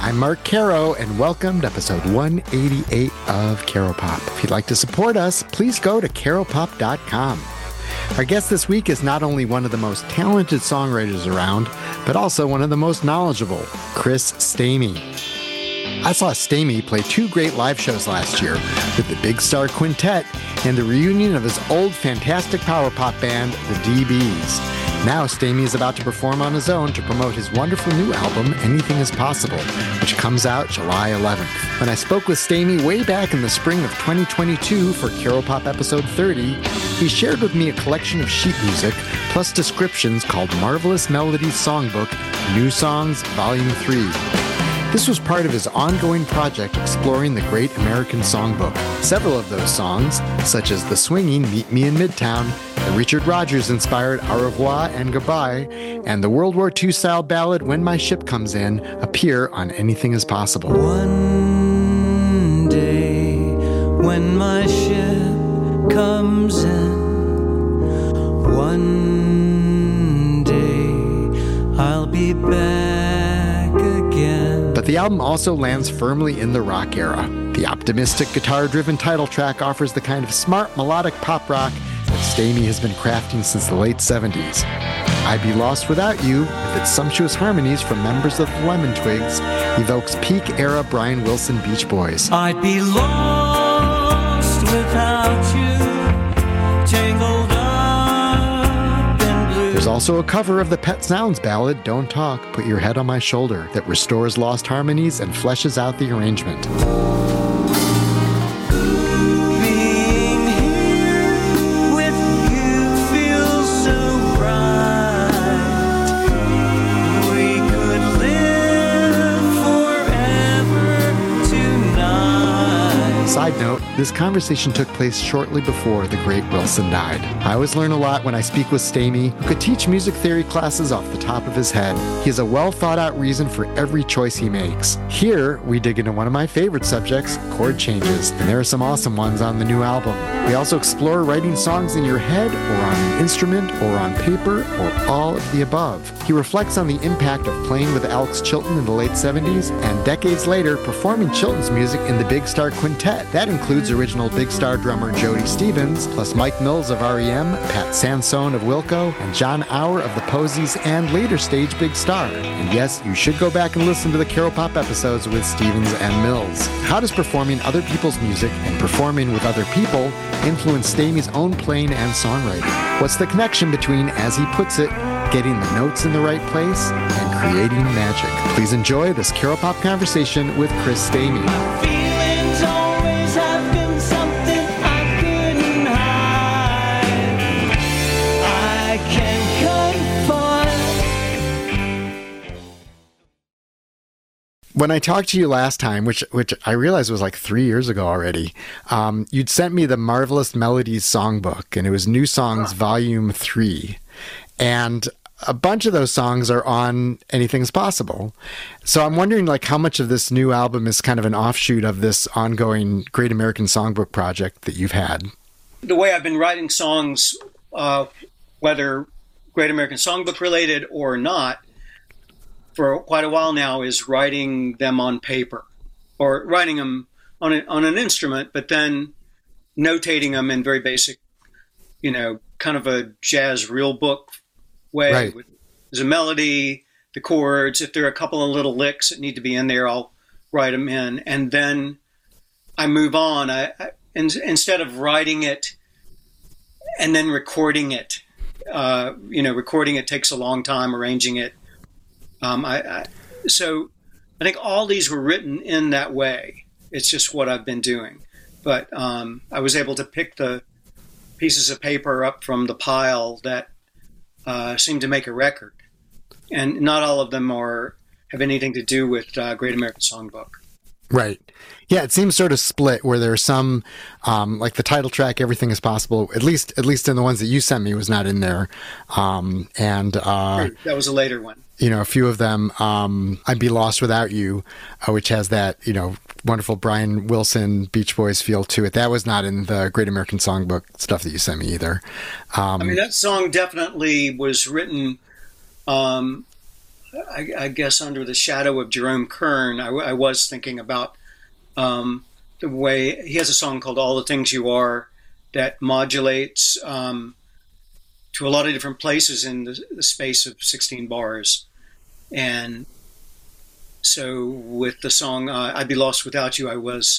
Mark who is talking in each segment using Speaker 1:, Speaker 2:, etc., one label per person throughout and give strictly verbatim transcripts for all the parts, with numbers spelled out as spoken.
Speaker 1: I'm Mark Caro, and welcome to episode one eighty-eight of Caro Pop. If you'd like to support us, please go to caro pop dot com. Our guest this week is not only one of the most talented songwriters around, but also one of the most knowledgeable, Chris Stamey. I saw Stamey play two great live shows last year with the Big Star Quintet and the reunion of his old fantastic power pop band, the D Bs. Now Stamey is about to perform on his own to promote his wonderful new album, Anything Is Possible, which comes out July eleventh. When I spoke with Stamey way back in the spring of twenty twenty-two for Caro Pop episode thirty, he shared with me a collection of sheet music plus descriptions called Marvelous Melodies Songbook, New Songs, Volume three. This was part of his ongoing project exploring the Great American Songbook. Several of those songs, such as the swinging Meet Me in Midtown, the Richard Rodgers-inspired Au Revoir and Goodbye, and the World War Two style ballad When My Ship Comes In, appear on Anything Is Possible.
Speaker 2: One day, when my ship comes in, one day, I'll be back again.
Speaker 1: But the album also lands firmly in the rock era. The optimistic guitar-driven title track offers the kind of smart melodic pop rock that Stamey has been crafting since the late seventies. I'd Be Lost Without You, with its sumptuous harmonies from members of the Lemon Twigs, evokes peak-era Brian Wilson Beach Boys.
Speaker 2: I'd be lost without you, tangled up in blue.
Speaker 1: There's also a cover of the Pet Sounds ballad, Don't Talk, Put Your Head on My Shoulder, that restores lost harmonies and fleshes out the arrangement. Side note, this conversation took place shortly before the great Wilson died. I always learn a lot when I speak with Stamey, who could teach music theory classes off the top of his head. He has a well-thought-out reason for every choice he makes. Here, we dig into one of my favorite subjects, chord changes, and there are some awesome ones on the new album. We also explore writing songs in your head, or on an instrument, or on paper, or all of the above. He reflects on the impact of playing with Alex Chilton in the late seventies, and decades later, performing Chilton's music in the Big Star Quintet. That includes original Big Star drummer Jody Stevens, plus Mike Mills of R E M, Pat Sansone of Wilco, and John Auer of the Posies, and later stage Big Star. And yes, you should go back and listen to the Caro Pop episodes with Stevens and Mills. How does performing other people's music and performing with other people influence Stamey's own playing and songwriting? What's the connection between, as he puts it, getting the notes in the right place and creating magic? Please enjoy this Caro Pop conversation with Chris Stamey. When I talked to you last time, which which I realized was like three years ago already, um, you'd sent me the Marvelous Melodies Songbook, and it was New Songs Volume three. And a bunch of those songs are on Anything's Possible. So I'm wondering, like, how much of this new album is kind of an offshoot of this ongoing Great American Songbook project that you've had?
Speaker 3: The way I've been writing songs, uh, whether Great American Songbook related or not, for quite a while now, is writing them on paper, or writing them on a, on an instrument, but then notating them in very basic, you know, kind of a jazz real book way.
Speaker 1: Right.
Speaker 3: There's a melody, the chords. If there are a couple of little licks that need to be in there, I'll write them in, and then I move on. I, I in, instead of writing it and then recording it, uh, you know, recording it takes a long time. Arranging it. Um, I, I, so I think all these were written in that way. It's just what I've been doing. But um, I was able to pick the pieces of paper up from the pile that uh, seemed to make a record. And not all of them are have anything to do with uh, Great American Songbook.
Speaker 1: Right. Yeah, it seems sort of split, where there's some, um, like the title track, Everything Is Possible, at least at least in the ones that you sent me, was not in there. Um, and uh,
Speaker 3: that was a later one.
Speaker 1: You know, a few of them, um, I'd Be Lost Without You, uh, which has that, you know, wonderful Brian Wilson Beach Boys feel to it. That was not in the Great American Songbook stuff that you sent me either. Um,
Speaker 3: I mean, that song definitely was written um, I, I guess under the shadow of Jerome Kern, I, I was thinking about um, the way he has a song called "All the Things You Are" that modulates um, to a lot of different places in the, the space of sixteen bars. And so with the song uh, "I'd Be Lost Without You," I was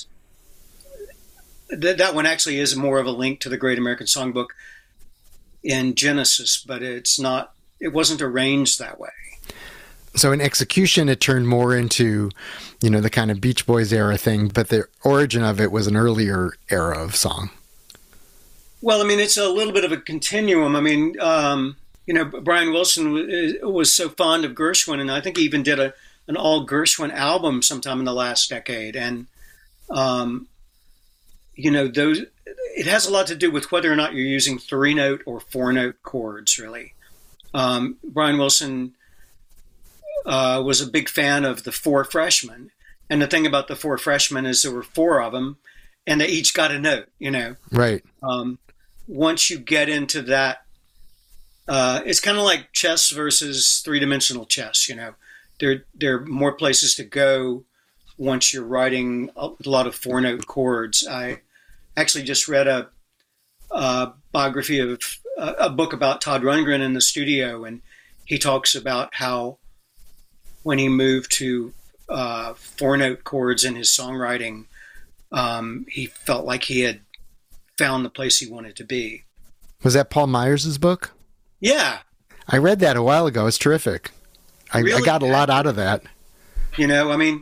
Speaker 3: th- that one actually is more of a link to the Great American Songbook in Genesis, but it's not. It wasn't arranged that way.
Speaker 1: So in execution, it turned more into, you know, the kind of Beach Boys era thing, but the origin of it was an earlier era of song.
Speaker 3: Well, I mean, it's a little bit of a continuum. I mean, um, you know, Brian Wilson was, was so fond of Gershwin, and I think he even did a an all Gershwin album sometime in the last decade. And, um, you know, those it has a lot to do with whether or not you're using three note or four note chords, really. Um, Brian Wilson uh, was a big fan of the Four Freshmen. And the thing about the Four Freshmen is there were four of them, and they each got a note, you know.
Speaker 1: Right.
Speaker 3: Um, once you get into that, uh, it's kind of like chess versus three-dimensional chess, you know. There, there are more places to go once you're writing a lot of four-note chords. I actually just read a, a biography of a, a book about Todd Rundgren in the studio, and he talks about how when he moved to uh, four-note chords in his songwriting, um, he felt like he had found the place he wanted to be.
Speaker 1: Was that Paul Myers' book?
Speaker 3: Yeah.
Speaker 1: I read that a while ago. It's terrific. I,
Speaker 3: really?
Speaker 1: I got a lot out of that.
Speaker 3: You know, I mean,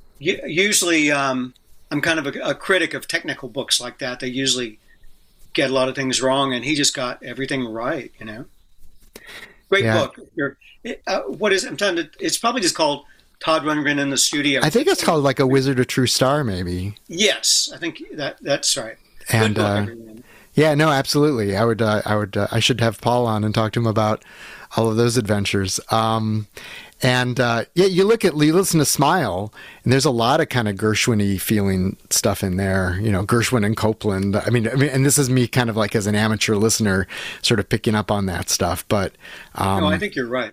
Speaker 3: usually um, I'm kind of a, a critic of technical books like that. They usually get a lot of things wrong, and he just got everything right, you know. Great
Speaker 1: yeah.
Speaker 3: book. It, uh, what is it? I'm trying to, it's probably just called Todd Rundgren in the Studio.
Speaker 1: I think it's called like A Wizard, a True Star, maybe.
Speaker 3: Yes, I think that that's right.
Speaker 1: And
Speaker 3: book,
Speaker 1: uh, yeah, no, absolutely. I would, uh, I would, uh, I should have Paul on and talk to him about all of those adventures. Um, and uh, yeah, you look at, you listen to Smile, and there's a lot of kind of Gershwin-y feeling stuff in there. You know, Gershwin and Copeland. I mean, I mean, and this is me kind of like as an amateur listener, sort of picking up on that stuff. But um,
Speaker 3: no, I think you're right.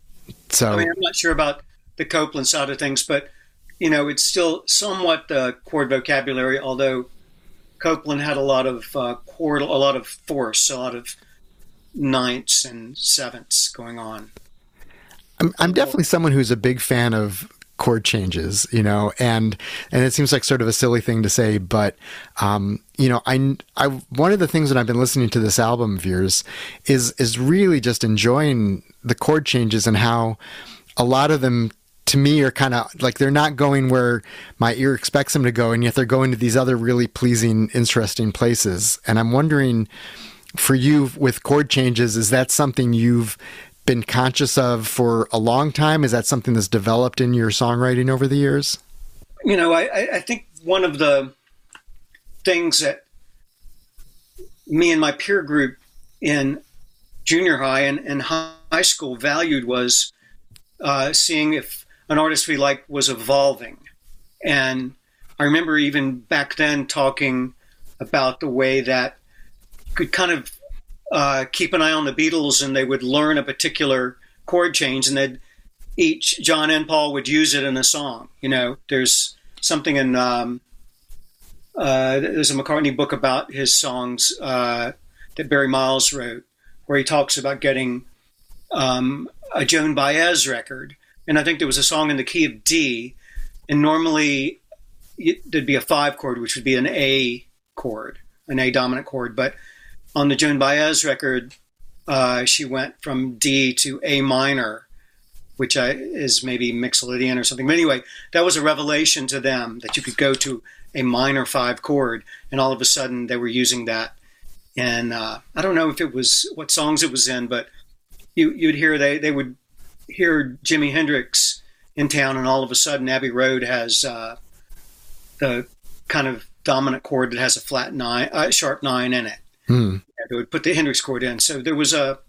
Speaker 1: So
Speaker 3: I mean, I'm not sure about the Copeland side of things, but you know, it's still somewhat the chord vocabulary. Although Copeland had a lot of uh, chord, a lot of force, a lot of ninths and sevenths going on.
Speaker 1: I'm, I'm definitely someone who's a big fan of chord changes, you know, and and it seems like sort of a silly thing to say, but um, you know, I, I one of the things that I've been listening to this album of yours is is really just enjoying the chord changes and how a lot of them to me are kind of like they're not going where my ear expects them to go, and yet they're going to these other really pleasing, interesting places. And I'm wondering, for you with chord changes, is that something you've been conscious of for a long time? Is that something that's developed in your songwriting over the years?
Speaker 3: You know, I, I think one of the things that me and my peer group in junior high and, and high school valued was uh, seeing if an artist we liked was evolving. And I remember even back then talking about the way that could kind of uh, keep an eye on the Beatles, and they would learn a particular chord change, and they'd each, John and Paul would use it in a song. You know, there's something in, um, uh, there's a McCartney book about his songs uh, that Barry Miles wrote, where he talks about getting um, a Joan Baez record. And I think there was a song in the key of D, and normally there'd be a five chord, which would be an A chord, an A dominant chord. But on the Joan Baez record, uh, she went from D to A minor, which I, is maybe Mixolydian or something. But anyway, that was a revelation to them that you could go to a minor five chord, and all of a sudden they were using that. And uh, I don't know if it was what songs it was in, but you, you'd hear they, they would hear Jimi Hendrix in town, and all of a sudden Abbey Road has uh, the kind of dominant chord that has a flat nine, uh, sharp nine in it.
Speaker 1: Hmm.
Speaker 3: They would put the Hendrix chord in. So there was a,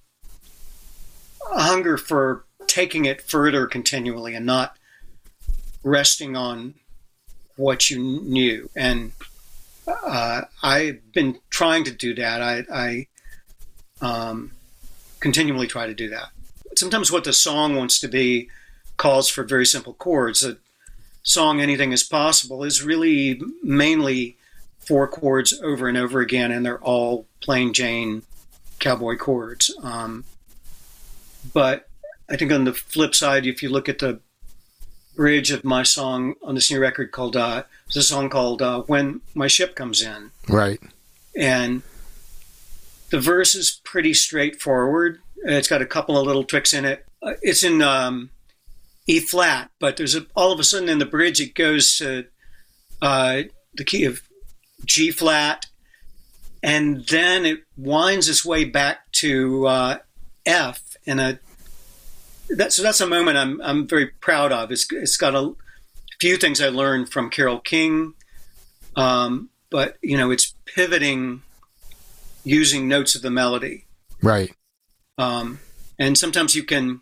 Speaker 3: a hunger for taking it further continually and not resting on what you knew. And uh, I've been trying to do that. I, I um, continually try to do that. Sometimes what the song wants to be calls for very simple chords. The song "Anything Is Possible" is really mainly four chords over and over again, and they're all plain Jane cowboy chords. Um, but I think on the flip side, if you look at the bridge of my song on this new record called, uh, there's a song called uh, "When My Ship Comes In."
Speaker 1: Right.
Speaker 3: And the verse is pretty straightforward. It's got a couple of little tricks in it. Uh, it's in um, E flat, but there's a, all of a sudden in the bridge it goes to uh, the key of G flat, and then it winds its way back to uh, F. In a that, so that's a moment I'm I'm very proud of. It's it's got a few things I learned from Carole King, um, but you know it's pivoting using notes of the melody.
Speaker 1: Right.
Speaker 3: Um, and sometimes you can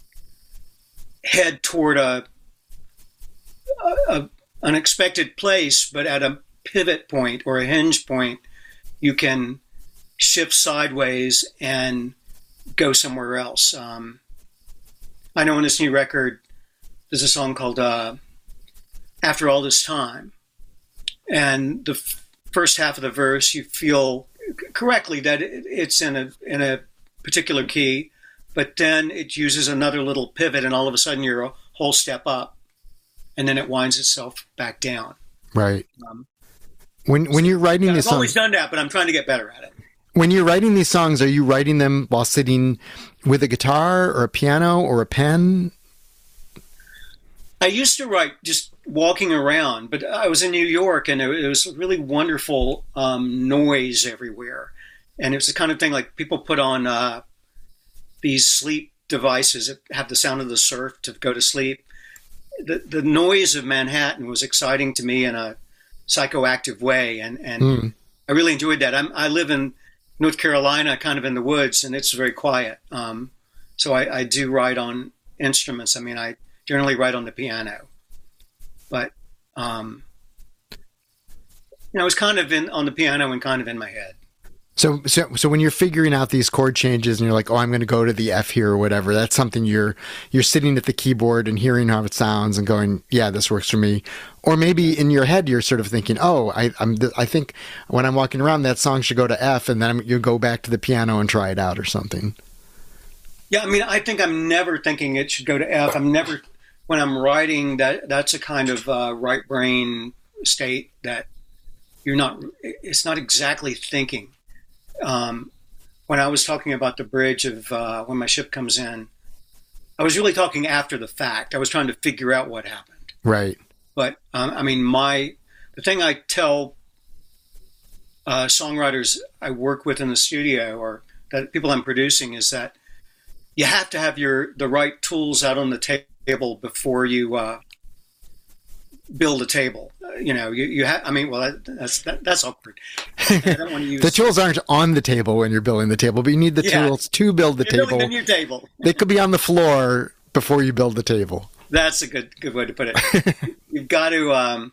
Speaker 3: head toward a, a, a unexpected place, but at a pivot point or a hinge point, you can shift sideways and go somewhere else. Um, I know in this new record, there's a song called uh, "After All This Time," and the f- first half of the verse, you feel correctly that it, it's in a in a particular key, but then it uses another little pivot, and all of a sudden you're a whole step up, and then it winds itself back down.
Speaker 1: Right.
Speaker 3: Um,
Speaker 1: when when you're writing
Speaker 3: yeah,
Speaker 1: these
Speaker 3: I've always
Speaker 1: songs,
Speaker 3: done that, but I'm trying to get better at it.
Speaker 1: when you're writing these songs, are you writing them while sitting with a guitar or a piano or a pen?
Speaker 3: I used to write just walking around, but I was in New York, and it was really wonderful um, noise everywhere. And it was the kind of thing like people put on uh, these sleep devices that have the sound of the surf to go to sleep. The the noise of Manhattan was exciting to me in a psychoactive way, and, and mm. I really enjoyed that. I'm, I live in North Carolina, kind of in the woods, and it's very quiet. Um, so I, I do write on instruments. I mean, I generally write on the piano, but um, you know, I was kind of in on the piano and kind of in my head.
Speaker 1: So, so, so when you're figuring out these chord changes and you're like, oh, I'm going to go to the F here or whatever, that's something you're, you're sitting at the keyboard and hearing how it sounds and going, yeah, this works for me. Or maybe in your head, you're sort of thinking, oh, I, I'm, I think when I'm walking around, that song should go to F, and then you go back to the piano and try it out or something.
Speaker 3: Yeah. I mean, I think I'm never thinking it should go to F. I'm never, when I'm writing, that that's a kind of uh, right brain state that you're not, it's not exactly thinking. Um, when I was talking about the bridge of uh, When My Ship Comes In, I was really talking after the fact. I was trying to figure out what happened.
Speaker 1: Right.
Speaker 3: But um, I mean, my the thing I tell uh, songwriters I work with in the studio, or that people I'm producing, is that you have to have your the right tools out on the ta- table before you uh, build a table. Uh, you know, you, you have. I mean, well, that, that's that, that's awkward. I don't want to use
Speaker 1: the tools aren't on the table when you're building the table, but you need the yeah. tools to build the
Speaker 3: you're
Speaker 1: table.
Speaker 3: Building the new table.
Speaker 1: They could be on the floor before you build the table.
Speaker 3: That's a good good way to put it. You've got to um,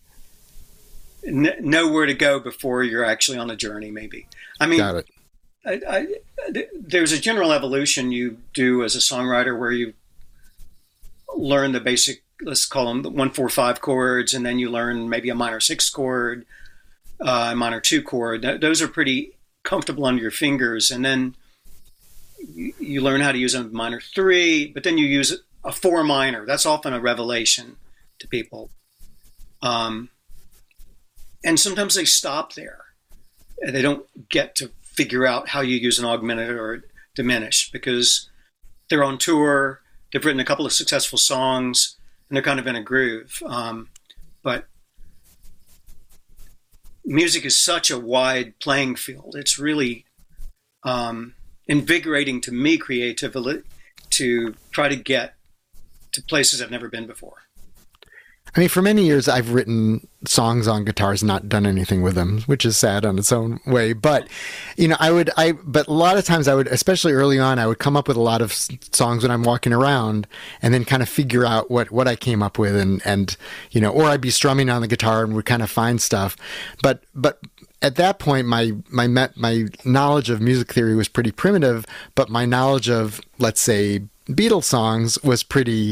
Speaker 3: n- know where to go before you're actually on a journey. Maybe. I mean,
Speaker 1: got it.
Speaker 3: I, I, there's a general evolution you do as a songwriter where you learn the basic, let's call them the one, four, five chords, and then you learn maybe a minor six chord, uh, a minor two chord. Those are pretty comfortable under your fingers, and then you, you learn how to use a minor three, but then you use a four minor. That's often a revelation to people, um, and sometimes they stop there. They don't get to figure out how you use an augmented or diminished because they're on tour. They've written a couple of successful songs, and they're kind of in a groove. Um, but music is such a wide playing field. It's really um, invigorating to me creatively to try to get to places I've never been before.
Speaker 1: I mean, for many years, I've written songs on guitars, not done anything with them, which is sad on its own way. But, you know, I would, I, but a lot of times I would, especially early on, I would come up with a lot of songs when I'm walking around and then kind of figure out what, what I came up with and, and, you know, or I'd be strumming on the guitar and would kind of find stuff. But, but at that point, my, my, my knowledge of music theory was pretty primitive, but my knowledge of, let's say, Beatles songs was pretty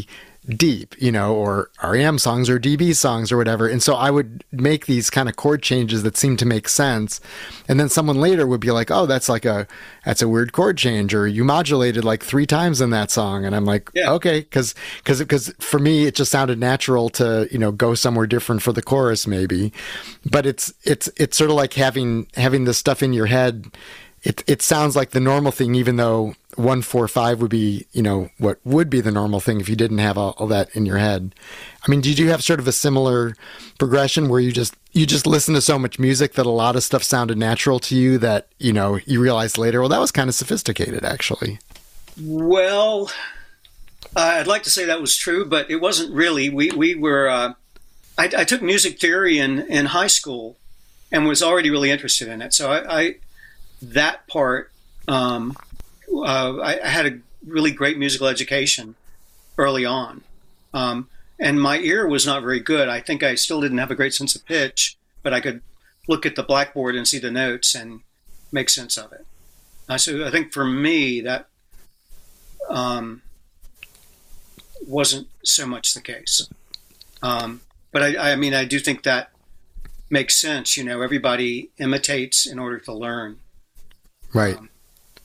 Speaker 1: deep, you know, or R E M songs or D B songs or whatever. And so I would make these kind of chord changes that seemed to make sense. And then someone later would be like, oh, that's like a, that's a weird chord change, or you modulated like three times in that song. And I'm like, yeah. okay. Cause, cause, cause for me, it just sounded natural to, you know, go somewhere different for the chorus maybe. But it's, it's, it's sort of like having, having this stuff in your head. It it sounds like the normal thing, even though one four five would be, you know, what would be the normal thing if you didn't have all, all that in your head. I mean, did you have sort of a similar progression where you just you just listen to so much music that a lot of stuff sounded natural to you that, you know, you realized later, well, that was kind of sophisticated, actually?
Speaker 3: Well, uh, I'd like to say that was true, but it wasn't really. We we were. Uh, I, I took music theory in in high school and was already really interested in it. So I. I that part, um, uh, I, I had a really great musical education early on. Um, and my ear was not very good. I think I still didn't have a great sense of pitch, but I could look at the blackboard and see the notes and make sense of it. Uh, so I think for me, that um, wasn't so much the case. Um, but I, I mean, I do think that makes sense. You know, everybody imitates in order to learn.
Speaker 1: Right. Um,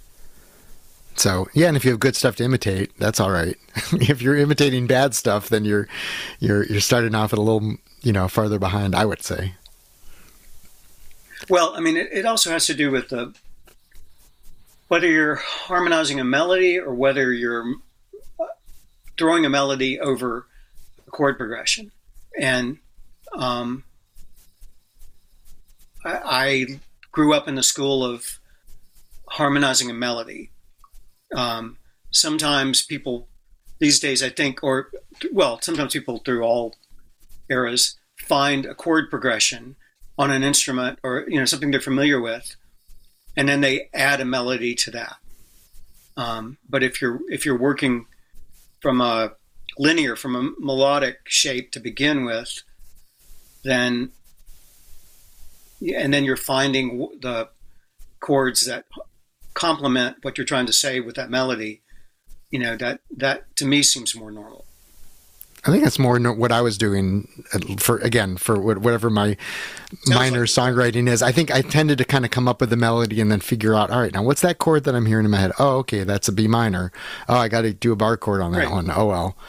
Speaker 1: so yeah, and if you have good stuff to imitate, that's all right. If you're imitating bad stuff, then you're you're you're starting off at a little, you know, farther behind, I would say.
Speaker 3: Well, I mean, it, it also has to do with the whether you're harmonizing a melody or whether you're throwing a melody over a chord progression. And um, I, I grew up in the school of harmonizing a melody. Um, sometimes people these days, I think, or well, sometimes people through all eras find a chord progression on an instrument or, you know, something they're familiar with, and then they add a melody to that. Um, but if you're if you're working from a linear, from a melodic shape to begin with, then and then you're finding the chords that complement what you're trying to say with that melody, you know, that that to me seems more normal. I
Speaker 1: think that's more what I was doing for, again, for whatever my Sounds minor like songwriting is. I think I tended to kind of come up with the melody and then figure out, all right, now what's that chord that I'm hearing in my head? Oh, okay, that's a B minor. Oh, I got to do a bar chord on that right. one. Oh, well.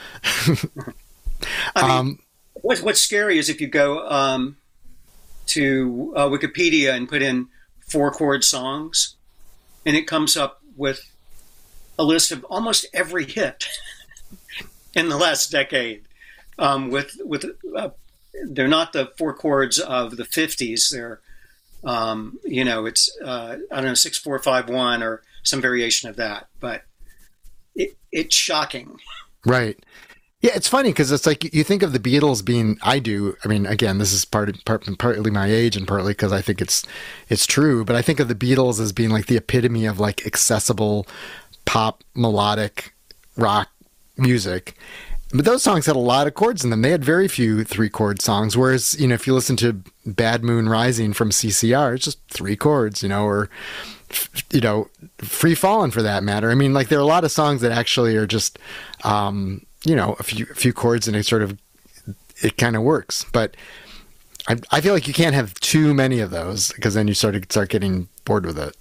Speaker 3: I mean, um, what's, what's scary is if you go um, to uh, Wikipedia and put in four chord songs, and it comes up with a list of almost every hit in the last decade. Um, with with uh, they're not the four chords of the fifties. They're um, you know it's uh, I don't know six four five one or some variation of that. But it, it's shocking.
Speaker 1: Right. Yeah, it's funny because it's like you think of the Beatles being. I do. I mean, again, this is part, part partly my age and partly because I think it's it's true. But I think of the Beatles as being like the epitome of like accessible pop melodic rock music. But those songs had a lot of chords in them. They had very few three chord songs. Whereas, you know, if you listen to Bad Moon Rising from C C R, it's just three chords, you know, or you know, Free Fallin' for that matter. I mean, like there are a lot of songs that actually are just. Um, you know, a few a few chords and it sort of, it kind of works. But I, I feel like you can't have too many of those because then you sort of start getting bored with it.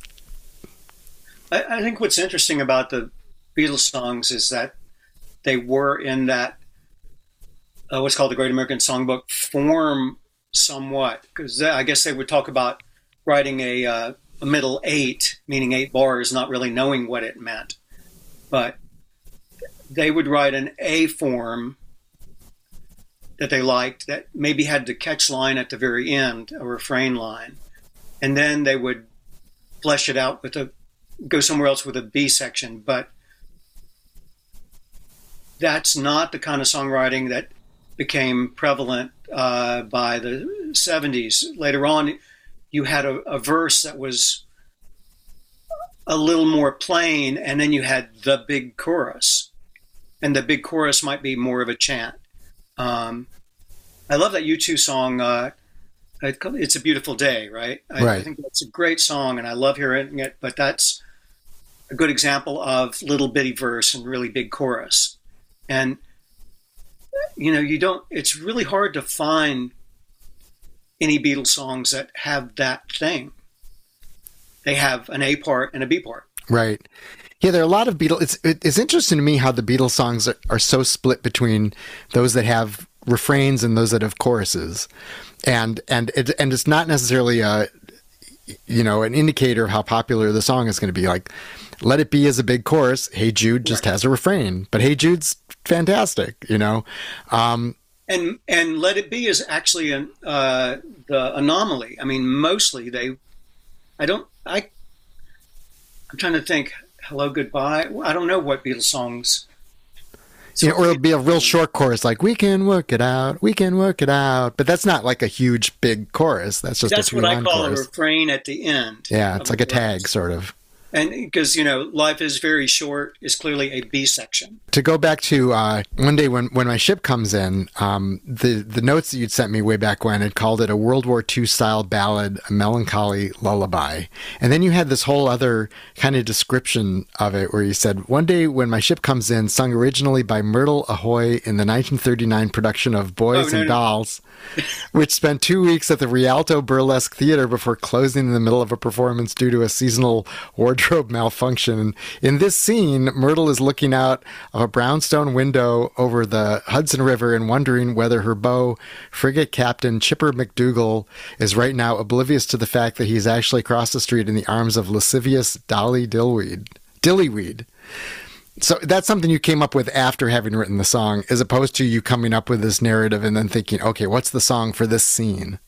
Speaker 3: I, I think what's interesting about the Beatles songs is that they were in that, uh, what's called the Great American Songbook form somewhat. Because I guess they would talk about writing a, uh, a middle eight, meaning eight bars, not really knowing what it meant. But they would write an A form that they liked that maybe had the catch line at the very end, a refrain line. And then they would flesh it out with a, go somewhere else with a B section. But that's not the kind of songwriting that became prevalent uh, by the seventies. Later on, you had a, a verse that was a little more plain, and then you had the big chorus. And the big chorus might be more of a chant. Um, I love that U two song, uh, It's a Beautiful Day, right? I,
Speaker 1: right?
Speaker 3: I think that's a great song, and I love hearing it, but that's a good example of little bitty verse and really big chorus. And you know, you don't, it's really hard to find any Beatles songs that have that thing. They have an A part and a B part.
Speaker 1: Right. Yeah, there are a lot of Beatles. It's it's interesting to me how the Beatles songs are, are so split between those that have refrains and those that have choruses, and and it, and it's not necessarily a, you know, an indicator of how popular the song is going to be. Like, Let It Be is a big chorus. Hey Jude just right. has a refrain, but Hey Jude's fantastic. You know, um,
Speaker 3: and and Let It Be is actually an uh, the anomaly. I mean, mostly they. I don't. I. I'm trying to think. Hello, Goodbye. I don't know what Beatles songs.
Speaker 1: So yeah, or it'll be a real short chorus like "We can work it out, we can work it out," but that's not like a huge big chorus. That's just
Speaker 3: that's
Speaker 1: a
Speaker 3: what I call
Speaker 1: chorus.
Speaker 3: a refrain at the end.
Speaker 1: Yeah, it's like a tag, sort of.
Speaker 3: And because, you know, Life is Very Short is clearly a B section.
Speaker 1: To go back to uh, one day when, when my ship comes in, um, the, the notes that you'd sent me way back when had called it a World War Two style ballad, a melancholy lullaby. And then you had this whole other kind of description of it where you said, one day when my ship comes in, sung originally by Myrtle Ahoy in the nineteen thirty-nine production of Boys oh, no, and no. Dolls, which spent two weeks at the Rialto Burlesque Theater before closing in the middle of a performance due to a seasonal wardrobe malfunction. In this scene, Myrtle is looking out of a brownstone window over the Hudson River and wondering whether her beau, frigate captain Chipper McDougall, is right now oblivious to the fact that he's actually across the street in the arms of lascivious Dolly Dillweed. Dillyweed. So that's something you came up with after having written the song, as opposed to you coming up with this narrative and then thinking, okay, what's the song for this scene?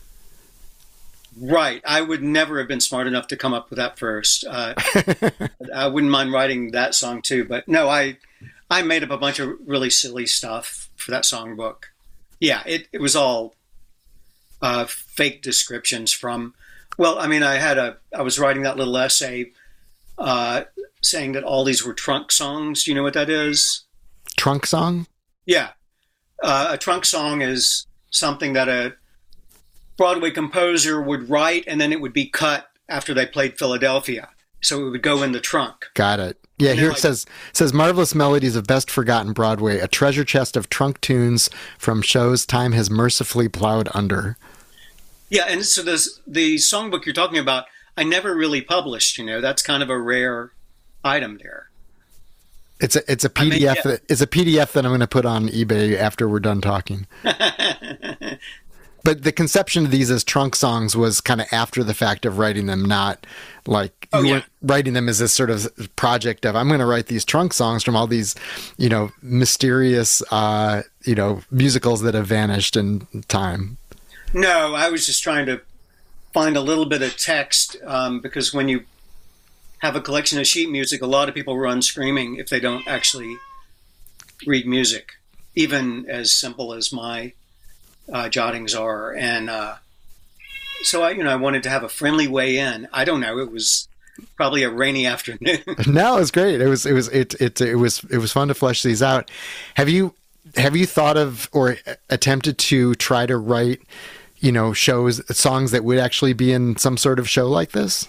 Speaker 3: Right. I would never have been smart enough to come up with that first. Uh, I wouldn't mind writing that song too. But no, I I made up a bunch of really silly stuff for that songbook. Yeah, it, it was all uh, fake descriptions from, well, I mean, I had a, I was writing that little essay uh, saying that all these were trunk songs. Do you know what that is?
Speaker 1: Trunk song?
Speaker 3: Yeah. Uh, a trunk song is something that a Broadway composer would write, and then it would be cut after they played Philadelphia. So it would go in the trunk.
Speaker 1: Got it. Yeah, here it
Speaker 3: like,
Speaker 1: says says marvelous melodies of best forgotten Broadway, a treasure chest of trunk tunes from shows time has mercifully plowed under.
Speaker 3: Yeah, and so this, the songbook you're talking about, I never really published. You know, that's kind of a rare item there.
Speaker 1: It's a it's a P D F. I mean, yeah. that, it's a P D F that I'm going to put on eBay after we're done talking. But the conception of these as trunk songs was kind of after the fact of writing them, not like
Speaker 3: oh,
Speaker 1: you
Speaker 3: yeah.
Speaker 1: weren't writing them as this sort of project of, I'm going to write these trunk songs from all these, you know, mysterious, uh, you know, musicals that have vanished in time.
Speaker 3: No, I was just trying to find a little bit of text um, because when you have a collection of sheet music, a lot of people run screaming if they don't actually read music, even as simple as my Uh, jottings are, and uh, so I, you know, I wanted to have a friendly way in. I don't know. It was probably a rainy afternoon.
Speaker 1: No, it was great. It was, it was, it, it, it was, it was fun to flesh these out. Have you, have you thought of or attempted to try to write, you know, shows, songs that would actually be in some sort of show like this?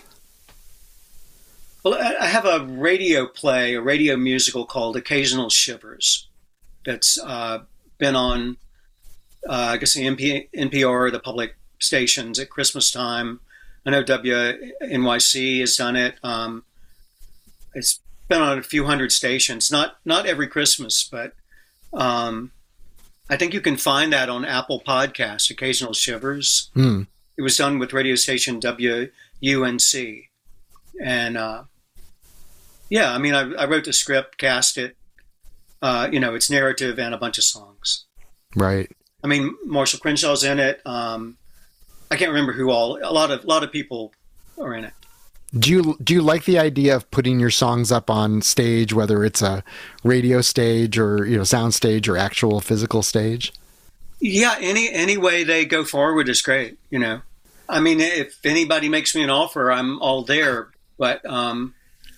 Speaker 3: Well, I have a radio play, a radio musical called Occasional Shivers. That's uh, been on. Uh, I guess the N P R, the public stations at Christmas time. I know W N Y C has done it. Um, it's been on a few hundred stations, not not every Christmas, but um, I think you can find that on Apple Podcasts, Occasional Shivers.
Speaker 1: Mm.
Speaker 3: It was done with radio station W U N C. And uh, yeah, I mean, I, I wrote the script, cast it, uh, you know, it's narrative and a bunch of songs.
Speaker 1: Right.
Speaker 3: I mean, Marshall Crenshaw's in it. Um, I can't remember who all. A lot of a lot of people are in it.
Speaker 1: Do you do you like the idea of putting your songs up on stage, whether it's a radio stage or, you know, sound stage or actual physical stage?
Speaker 3: Yeah, any any way they go forward is great. You know, I mean, if anybody makes me an offer, I'm all there. But um,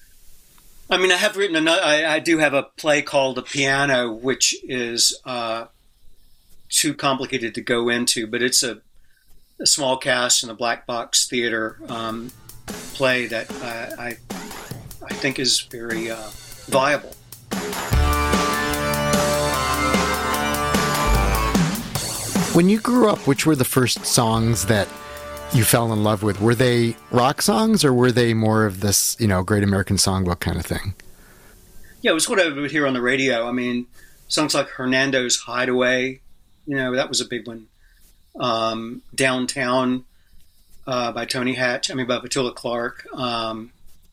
Speaker 3: I mean, I have written another. I, I do have a play called The Piano, which is. Uh, too complicated to go into, but it's a, a small cast in a black box theater um, play that uh, I I think is very uh, viable.
Speaker 1: When you grew up, which were the first songs that you fell in love with? Were they rock songs, or were they more of this, you know, Great American Songbook kind of thing?
Speaker 3: Yeah, it was what I would hear on the radio. I mean, songs like Hernando's Hideaway, you know, that was a big one. Um, Downtown uh, by Tony Hatch, I mean, by Petula Clark. Um,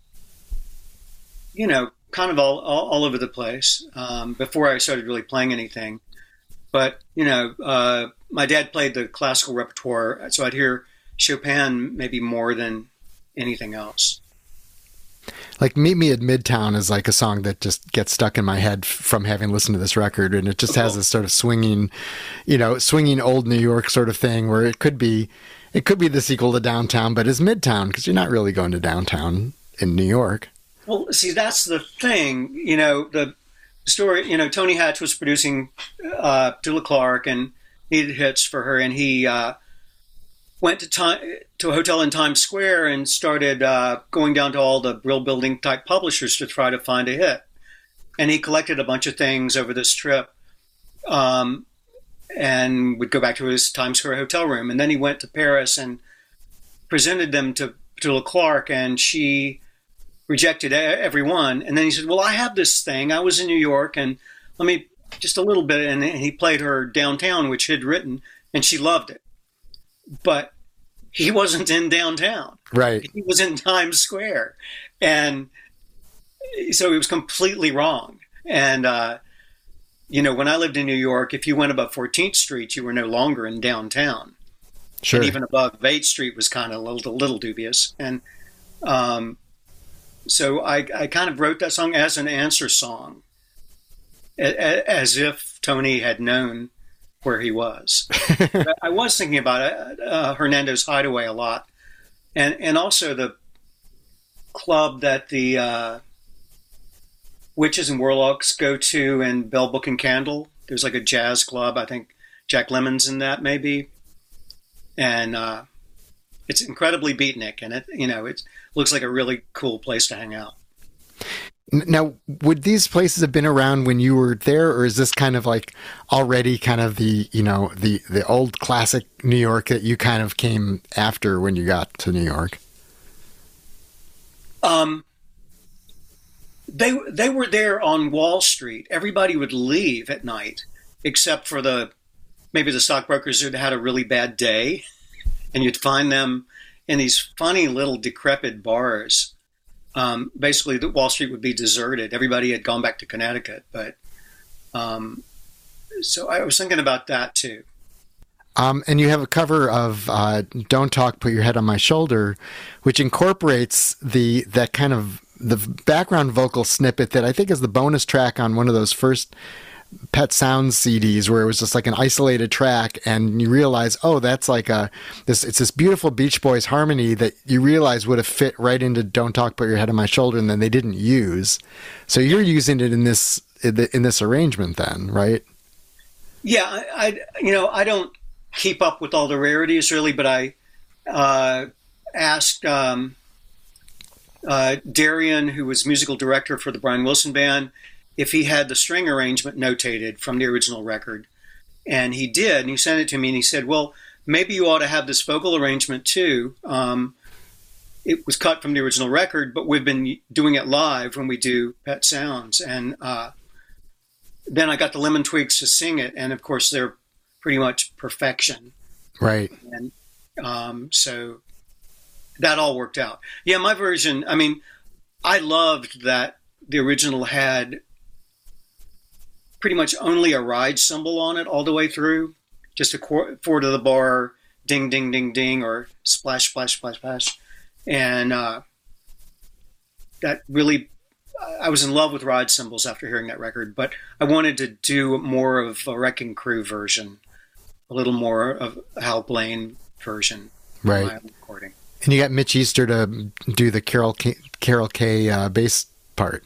Speaker 3: you know, kind of all, all, all over the place um, before I started really playing anything. But, you know, uh, my dad played the classical repertoire, so I'd hear Chopin maybe more than anything else.
Speaker 1: Like Meet Me at Midtown is like a song that just gets stuck in my head from having listened to this record. And it just has this sort of swinging, you know, swinging old New York sort of thing where it could be, it could be the sequel to Downtown, but it's Midtown because you're not really going to downtown in New York.
Speaker 3: Well, see, that's the thing, you know, the story, you know, Tony Hatch was producing uh, Petula Clark and needed hits for her. And he uh, went to time, to a hotel in Times Square and started uh, going down to all the Brill Building type publishers to try to find a hit. And he collected a bunch of things over this trip um, and would go back to his Times Square hotel room. And then he went to Paris and presented them to Petula Clark, and she rejected every one. And then he said, well, I have this thing. I was in New York, and let me just a little bit. And he played her Downtown, which he'd written, and she loved it. But he wasn't in downtown.
Speaker 1: Right.
Speaker 3: He was in Times Square. And so he was completely wrong. And, uh, you know, when I lived in New York, if you went above fourteenth Street, you were no longer in downtown.
Speaker 1: Sure.
Speaker 3: And even above eighth Street was kind of a little, a little dubious. And, um, So I, I kind of wrote that song as an answer song, as if Tony had known where he was. I was thinking about uh, Hernando's Hideaway a lot, and and also the club that the uh, witches and warlocks go to in Bell Book and Candle. There's like a jazz club. I think Jack Lemmon's in that maybe, and uh, it's incredibly beatnik, and it you know it looks like a really cool place to hang out.
Speaker 1: Now, would these places have been around when you were there, or is this kind of like already kind of the, you know, the, the old classic New York that you kind of came after when you got to New York? Um,
Speaker 3: they, they were there on Wall Street. Everybody would leave at night, except for the, maybe the stockbrokers who had a really bad day, and you'd find them in these funny little decrepit bars. Um, basically, the Wall Street would be deserted. Everybody had gone back to Connecticut, but um, so I was thinking about that too.
Speaker 1: Um, and you have a cover of uh, "Don't Talk, Put Your Head on My Shoulder," which incorporates the that kind of the background vocal snippet that I think is the bonus track on one of those first Pet Sounds C Ds, where it was just like an isolated track, and you realize, oh, that's like a this it's this beautiful Beach Boys harmony that you realize would have fit right into "Don't Talk, Put Your Head on My Shoulder," and then they didn't use. So you're using it in this in this arrangement, then, right?
Speaker 3: Yeah, I, I you know I don't keep up with all the rarities really, but I uh, asked um, uh, Darian, who was musical director for the Brian Wilson Band, if he had the string arrangement notated from the original record. And he did, and he sent it to me, and he said, well, maybe you ought to have this vocal arrangement too. Um, it was cut from the original record, but we've been doing it live when we do Pet Sounds. And uh, then I got the Lemon Twigs to sing it, and of course they're pretty much perfection.
Speaker 1: Right.
Speaker 3: And um, so that all worked out. Yeah, my version, I mean, I loved that the original had pretty much only a ride cymbal on it all the way through, just a qu- four to the bar, ding, ding, ding, ding, or splash, splash, splash, splash. And uh, that really, I was in love with ride cymbals after hearing that record, but I wanted to do more of a Wrecking Crew version, a little more of a Hal Blaine version.
Speaker 1: Right.
Speaker 3: My recording.
Speaker 1: And you got Mitch Easter to do the Carol K, Carol K uh, bass part.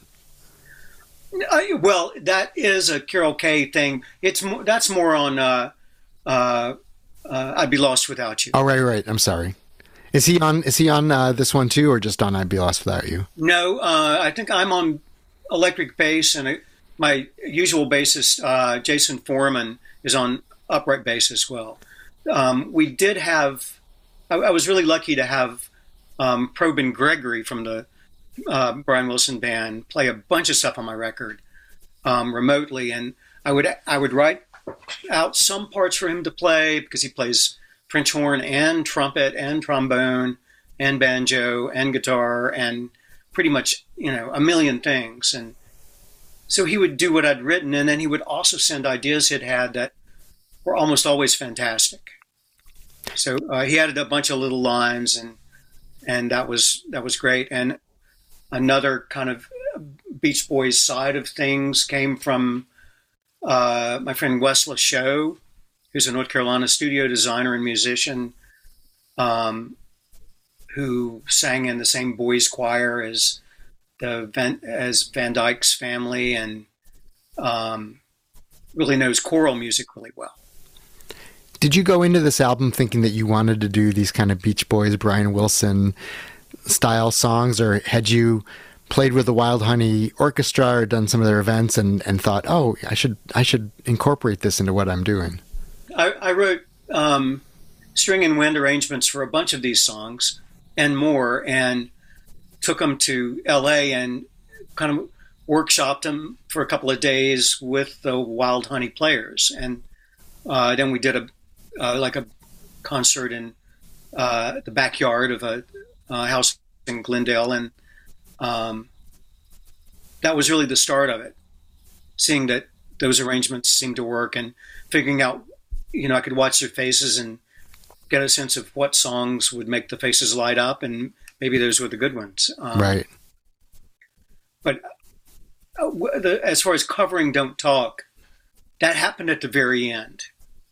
Speaker 3: Uh, well, that is a Carol Kay thing. It's more, that's more on uh, uh, uh, "I'd Be Lost Without You."
Speaker 1: Oh, right, right. I'm sorry. Is he on? Is he on uh, this one too, or just on "I'd Be Lost Without You"?
Speaker 3: No, uh, I think I'm on electric bass, and uh, my usual bassist uh, Jason Foreman is on upright bass as well. Um, we did have, I, I was really lucky to have um, Probin Gregory from the uh, Brian Wilson band play a bunch of stuff on my record um, remotely. And I would, I would write out some parts for him to play because he plays French horn and trumpet and trombone and banjo and guitar and pretty much, you know, a million things. And so he would do what I'd written, and then he would also send ideas he'd had that were almost always fantastic. So uh, he added a bunch of little lines, and and that was that was great. And another kind of Beach Boys side of things came from uh, my friend Wes Lashow, who's a North Carolina studio designer and musician, um, who sang in the same boys choir as the Van, as Van Dyke's family, and um, really knows choral music really well.
Speaker 1: Did you go into this album thinking that you wanted to do these kind of Beach Boys, Brian Wilson style songs, or had you played with the Wild Honey Orchestra or done some of their events and, and thought, oh, I should I should incorporate this into what I'm doing?
Speaker 3: I, I wrote um, string and wind arrangements for a bunch of these songs and more, and took them to L A and kind of workshopped them for a couple of days with the Wild Honey players. And uh, then we did a uh, like a concert in uh, the backyard of a uh, house in Glendale. And um, that was really the start of it, seeing that those arrangements seemed to work and figuring out, you know, I could watch their faces and get a sense of what songs would make the faces light up, and maybe those were the good ones. Um,
Speaker 1: right.
Speaker 3: But uh, the, as far as covering Don't Talk, that happened at the very end.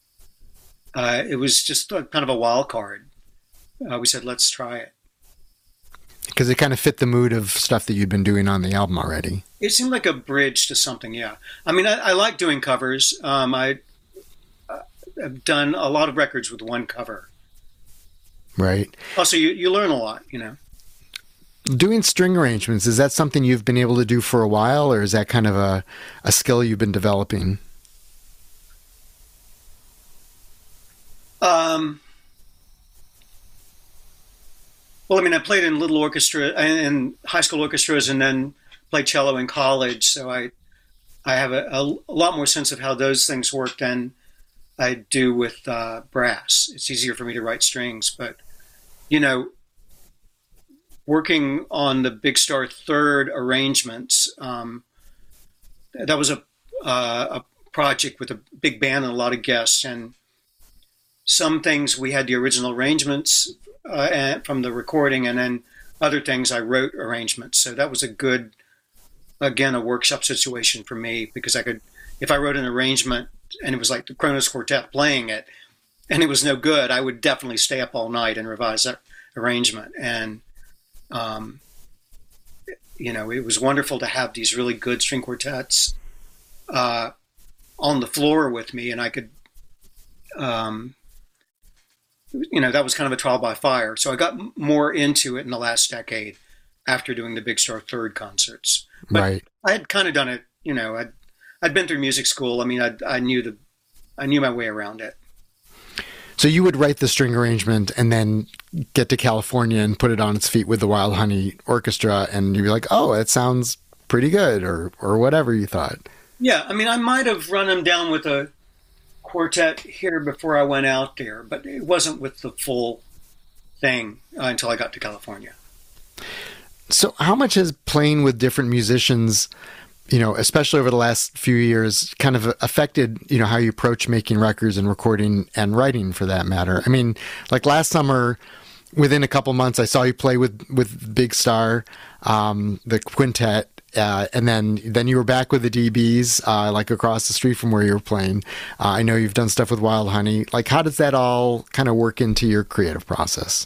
Speaker 3: Uh, it was just a, kind of a wild card. Uh, we said, let's try it.
Speaker 1: Because it kind of fit the mood of stuff that you'd been doing on the album already.
Speaker 3: It seemed like a bridge to something, yeah. I mean, I, I like doing covers. Um, I, I've done a lot of records with one cover.
Speaker 1: Right.
Speaker 3: Also, you, you learn a lot, you know.
Speaker 1: Doing string arrangements, is that something you've been able to do for a while, or is that kind of a, a skill you've been developing? Um, well, I mean, I played in little orchestra and high school orchestras, and then played cello in college. So I, I have a, a, a lot more sense of how those things work than I do with uh, brass. It's easier for me to write strings, but you know, working on the Big Star Third arrangements, um, that was a uh, a project with a big band and a lot of guests, and some things we had the original arrangements uh, from the recording, and then other things I wrote arrangements. So that was a good, again, a workshop situation for me, because I could, if I wrote an arrangement and it was like the Kronos Quartet playing it, and it was no good, I would definitely stay up all night and revise that arrangement. And, um, you know, it was wonderful to have these really good string quartets uh, on the floor with me, and I could, um, you know, that was kind of a trial by fire. So I got more into it in the last decade after doing the Big Star Third concerts. But right. I had kind of done it, you know, I'd, I'd been through music school. I mean, I, I knew the, I knew my way around it. So you would write the string arrangement and then get to California and put it on its feet with the Wild Honey Orchestra, and you'd be like, oh, it sounds pretty good, or or whatever you thought. Yeah, I mean, I might have run them down with a quartet here before I went out there, but it wasn't with the full thing uh, until I got to California. So how much has playing with different musicians, you know, especially over the last few years, kind of affected, you know, how you approach making records and recording and writing, for that matter? I mean, like last summer, within a couple months, I saw you play with, with Big Star, um, the quintet, uh, and then then you were back with the D Bs, uh, like across the street from where you were playing. Uh, I know you've done stuff with Wild Honey. Like, how does that all kind of work into your creative process?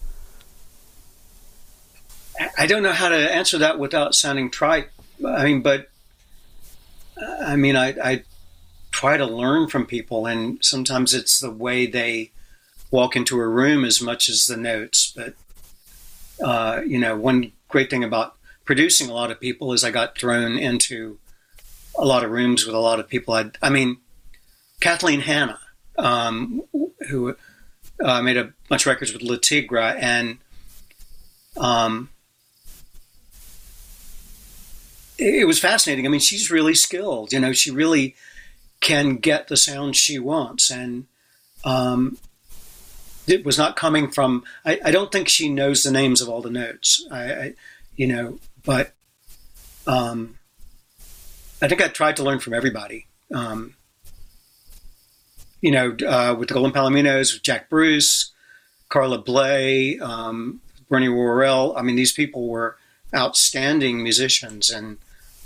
Speaker 1: I don't know how to answer that without sounding trite. I mean, but I mean, I, I try to learn from people, and sometimes it's the way they walk into a room as much as the notes. But, uh, you know, one great thing about producing a lot of people is I got thrown into a lot of rooms with a lot of people. I, I mean, Kathleen Hanna,
Speaker 3: um, who uh, made a bunch of records with Le Tigre, and um, it, it was fascinating. I mean, she's really skilled. You know, she really can get the sound she wants, and um, it was not coming from. I, I don't think she knows the names of all the notes. I, I you know, but um, I think I tried to learn from everybody. Um, you know, uh, with the Golden Palominos, Jack Bruce, Carla Bley, um, Bernie Worrell. I mean, these people were outstanding musicians, and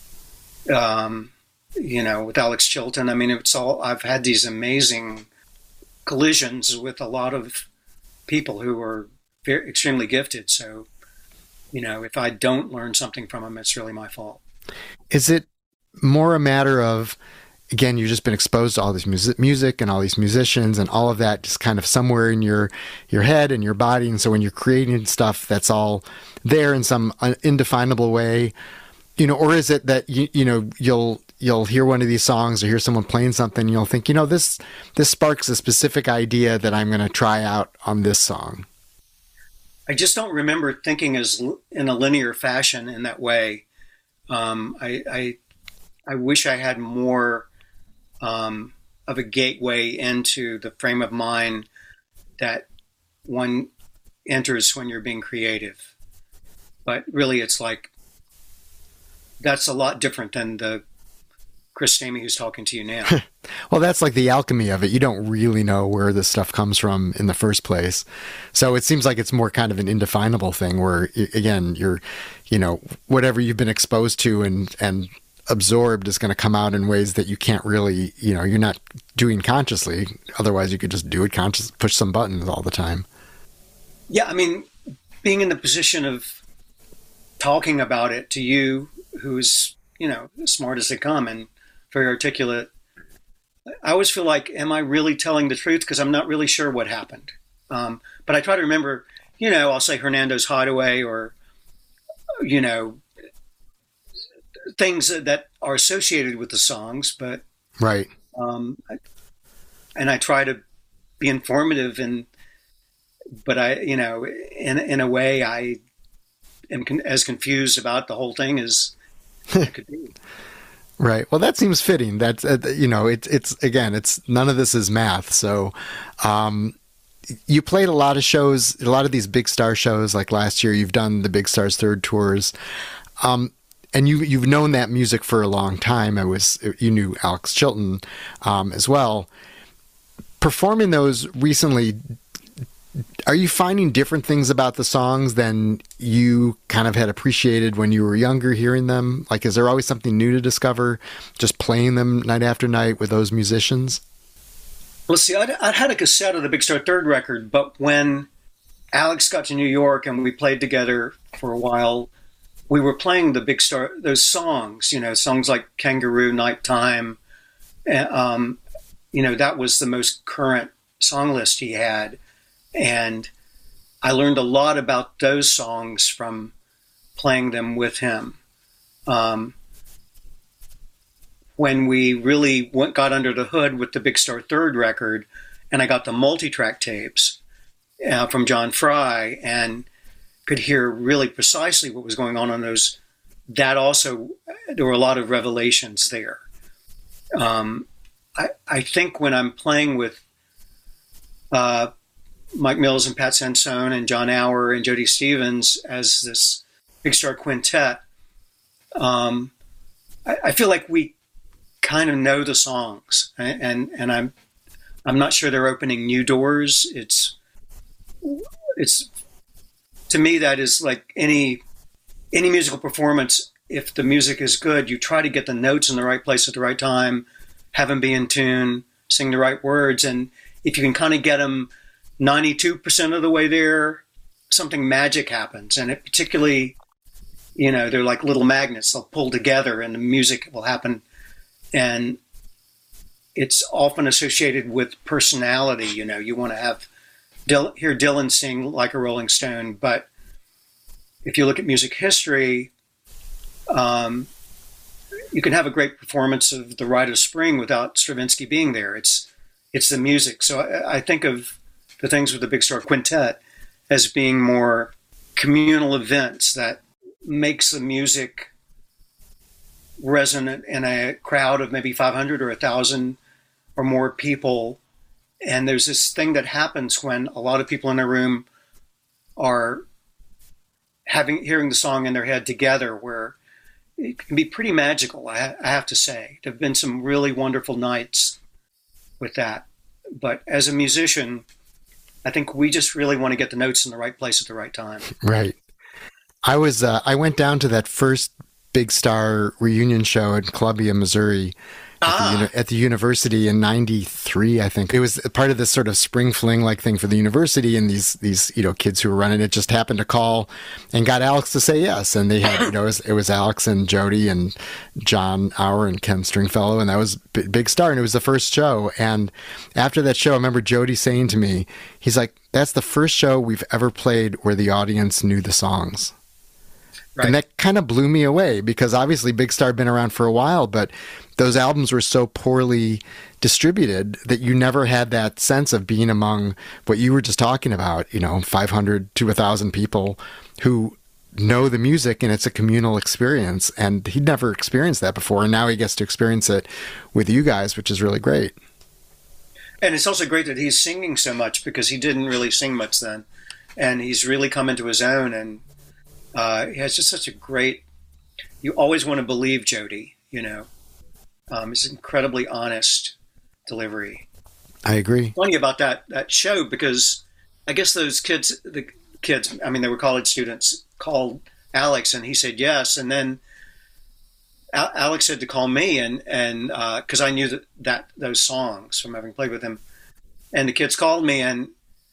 Speaker 3: um, you know, with Alex Chilton. I mean, it's all. I've had these amazing collisions with a lot of people who are very, extremely gifted. So, you know, if I don't learn something from them, it's really my fault.
Speaker 1: Is it more a matter of, again, you've just been exposed to all this music, music and all these musicians and all of that just kind of somewhere in your, your head and your body. And so when you're creating stuff, that's all there in some indefinable way, you know, or is it that, you, you know, you'll, you'll hear one of these songs or hear someone playing something and you'll think, you know, this, this sparks a specific idea that I'm going to try out on this song.
Speaker 3: I just don't remember thinking as in a linear fashion in that way. Um, I, I, I wish I had more, Um, of a gateway into the frame of mind that one enters when you're being creative. But really, it's like, that's a lot different than the Chris Stamey who's talking to you now.
Speaker 1: Well, that's like the alchemy of it. You don't really know where this stuff comes from in the first place. So it seems like it's more kind of an indefinable thing where, again, you're, you know, whatever you've been exposed to and, and, absorbed is going to come out in ways that you can't really, you know, you're not doing consciously. Otherwise you could just do it conscious, push some buttons all the time.
Speaker 3: Yeah. I mean, being in the position of talking about it to you, who's, you know, as smart as they come and very articulate, I always feel like, am I really telling the truth? Because I'm not really sure what happened. Um, but I try to remember, you know, I'll say Hernando's Hideaway or, you know, things that are associated with the songs, but
Speaker 1: right.
Speaker 3: Um, I, and I try to be informative, and but I, you know, in in a way, I am con- as confused about the whole thing as I could be.
Speaker 1: Right. Well, that seems fitting. That's uh, you know, it's it's again, it's none of this is math. So, um, you played a lot of shows, a lot of these big star shows. Like last year, you've done the Big Stars Third tours. Um, And you, you've known that music for a long time. I was, you knew Alex Chilton um, as well. Performing those recently, are you finding different things about the songs than you kind of had appreciated when you were younger hearing them? Like, is there always something new to discover just playing them night after night with those musicians?
Speaker 3: Well, see, I'd, I'd had a cassette of the Big Star Third record, but when Alex got to New York and we played together for a while, we were playing the Big Star, those songs, you know, songs like Kangaroo, Nighttime. Um, you know, that was the most current song list he had. And I learned a lot about those songs from playing them with him. Um, when we really went, got under the hood with the Big Star Third record, and I got the multi-track tapes uh, from John Fry, and could hear really precisely what was going on on those. That also, there were a lot of revelations there. Um, I, I think when I'm playing with uh, Mike Mills and Pat Sansone and John Auer and Jody Stevens as this Big Star Quintet, um, I, I feel like we kind of know the songs, and, and and I'm I'm not sure they're opening new doors. It's it's. To me, that is like any any musical performance. If the music is good, you try to get the notes in the right place at the right time, have them be in tune, sing the right words. And if you can kind of get them ninety-two percent of the way there, something magic happens. And it particularly, you know, they're like little magnets. They'll pull together and the music will happen. And it's often associated with personality. You know, you want to have Dylan, hear Dylan sing like a Rolling Stone, but if you look at music history, um, you can have a great performance of The Rite of Spring without Stravinsky being there. It's it's the music. So I, I think of the things with the Big Star Quintet as being more communal events that makes the music resonant in a crowd of maybe five hundred or one thousand or more people. And there's this thing that happens when a lot of people in a room are having hearing the song in their head together, where it can be pretty magical, I, I have to say. There have been some really wonderful nights with that. But as a musician, I think we just really want to get the notes in the right place at the right time.
Speaker 1: Right. I was uh, I went down to that first Big Star reunion show in Columbia, Missouri, at,
Speaker 3: Ah.
Speaker 1: the, uni- at the university in ninety-three, I think. It was part of this sort of spring fling like thing for the university, and these these you know kids who were running it just happened to call and got Alex to say yes. And they had, you know, it was, it was Alex and Jody and John Auer and Ken Stringfellow, and that was B- Big Star, and it was the first show. And after that show, I remember Jody saying to me, he's like, "That's the first show we've ever played where the audience knew the songs."
Speaker 3: Right.
Speaker 1: And that kind of blew me away, because obviously Big Star had been around for a while, but those albums were so poorly distributed that you never had that sense of being among what you were just talking about, you know, five hundred to one thousand people who know the music, and it's a communal experience. And he'd never experienced that before, and now he gets to experience it with you guys, which is really great.
Speaker 3: And it's also great that he's singing so much, because he didn't really sing much then. And he's really come into his own, and uh, he has just such a great, you always want to believe Jody, you know. Um, it's incredibly honest delivery.
Speaker 1: I agree.
Speaker 3: Funny about that that show, because I guess those kids, the kids, I mean, they were college students, called Alex, and he said yes. And then Al- Alex said to call me, and and because uh, I knew that, that those songs from having played with him. And the kids called me, and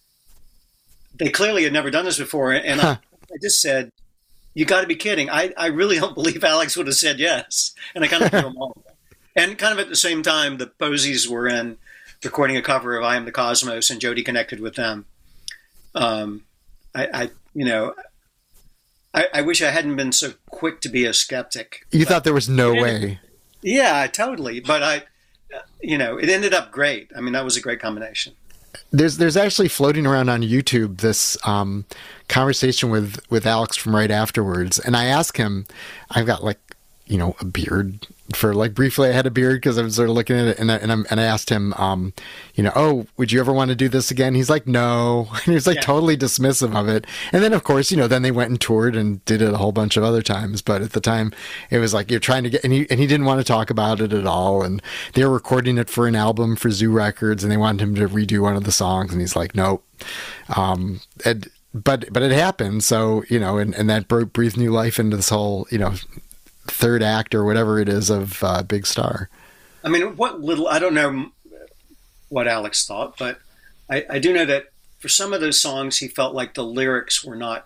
Speaker 3: they clearly had never done this before. And
Speaker 1: Huh.
Speaker 3: I, I just said, "You got to be kidding! I, I really don't believe Alex would have said yes." And I kind of threw them off. And kind of at the same time, the Posies were in recording a cover of "I Am the Cosmos," and Jody connected with them. Um, I, I you know, I, I wish I hadn't been so quick to be a skeptic.
Speaker 1: You
Speaker 3: But-
Speaker 1: thought there was no
Speaker 3: Yeah.
Speaker 1: way.
Speaker 3: Yeah, totally. But I, you know, it ended up great. I mean, that was a great combination.
Speaker 1: There's there's actually floating around on YouTube this um, conversation with, with Alex from right afterwards, and I asked him, I've got like, you know, a beard for like briefly I had a beard because I was sort of looking at it, and I, and, I'm, and I asked him, um, you know, oh, would you ever want to do this again? He's like, no, and he was like
Speaker 3: Yeah.
Speaker 1: totally dismissive of it. And then of course, you know, then they went and toured and did it a whole bunch of other times, but at the time it was like you're trying to get, and he and he didn't want to talk about it at all, and they were recording it for an album for Zoo Records, and they wanted him to redo one of the songs, and he's like, nope. Um, and but but it happened, so you know, and and that breathed new life into this whole, you know, third act or whatever it is of uh, Big Star.
Speaker 3: I mean, what little, I don't know what Alex thought, but I, I do know that for some of those songs, he felt like the lyrics were not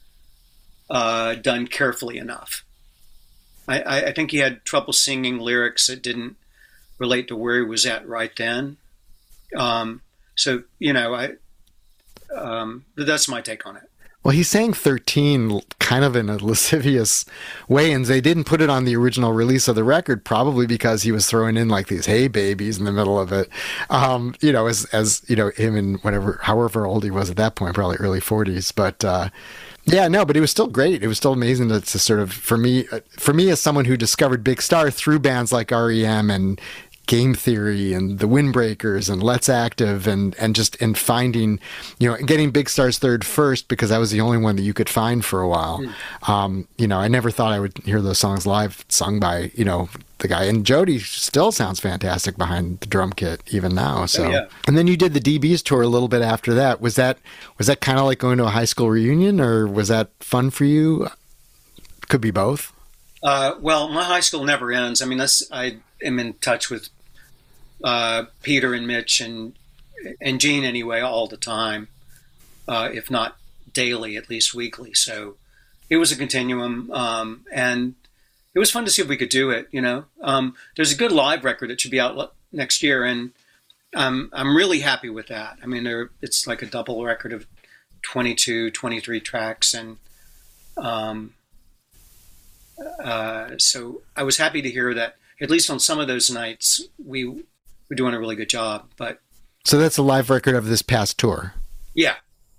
Speaker 3: uh, done carefully enough. I, I, I think he had trouble singing lyrics that didn't relate to where he was at right then. Um, so, you know, I um, that's my take on it.
Speaker 1: Well, he sang thirteen kind of in a lascivious way, and they didn't put it on the original release of the record, probably because he was throwing in like these "Hey babies" in the middle of it. Um, you know, as as you know, him and whatever, however old he was at that point, probably early forties. But uh, yeah, no, but it was still great. It was still amazing to, to sort of, for me, for me as someone who discovered Big Star through bands like R E M and Game Theory and the Windbreakers and Let's Active, and and just in finding, you know, getting Big Star's third first, because that was the only one that you could find for a while. Mm. Um, you know, I never thought I would hear those songs live sung by, you know, the guy. And Jody still sounds fantastic behind the drum kit even now. So,
Speaker 3: oh, yeah.
Speaker 1: And then you did the D Bs tour a little bit after that. Was that was that kind of like going to a high school reunion, or was that fun for you? Could be both.
Speaker 3: Uh, well, my high school never ends. I mean, that's, I am in touch with uh, Peter and Mitch and and Gene anyway all the time, uh, if not daily, at least weekly. So it was a continuum, um, and it was fun to see if we could do it. You know, um, there's a good live record that should be out next year, and um, I'm really happy with that. I mean, there, it's like a double record of twenty-two, twenty-three tracks, and um, uh, so I was happy to hear that at least on some of those nights we were doing a really good job. But
Speaker 1: So that's a live record of this past tour.
Speaker 3: Yeah.